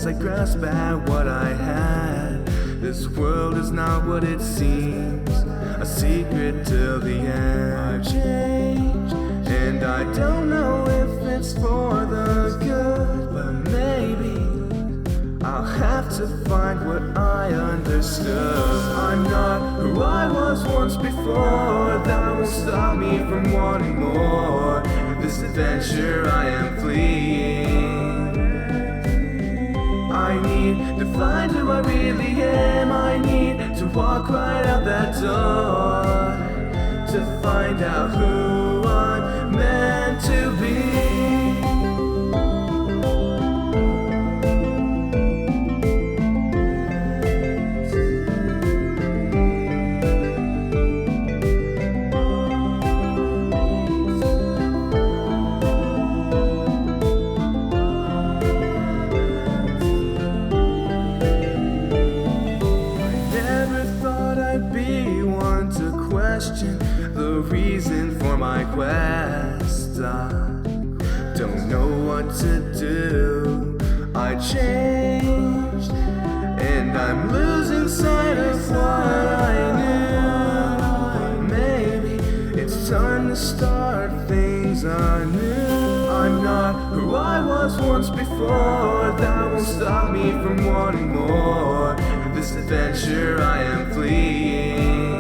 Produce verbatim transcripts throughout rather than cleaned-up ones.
as I grasp at what I had. This world is not what it seems, a secret till the end. I've changed, and I don't know if it's for the good, but maybe I'll have to find what I understood. I'm not who I was once before. That won't stop me from wanting more. This adventure I am fleeing. I need to find who I really am. I need to walk right out that door to find out who I'm meant to be. The reason for my quest, I don't know what to do. I changed, and I'm losing sight of what I knew. Maybe it's time to start things anew. I'm not who I was once before. That won't stop me from wanting more. This adventure I am fleeing.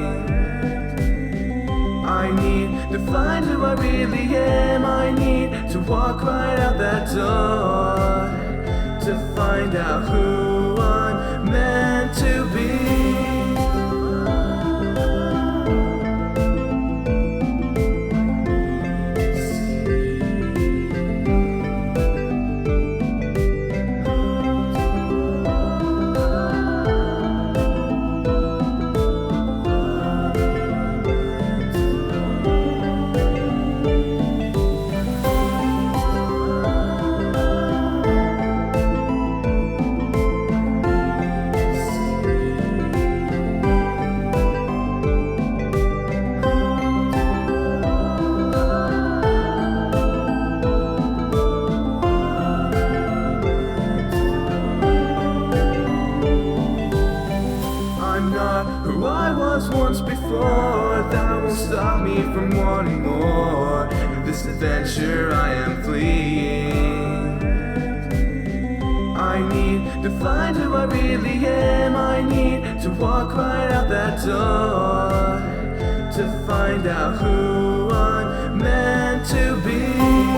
I need to find who I really am. I need to walk right out that door to find out who I'm meant to be. Who I was once before, that won't stop me from wanting more. This adventure I am fleeing. I need to find who I really am. I need to walk right out that door to find out who I'm meant to be.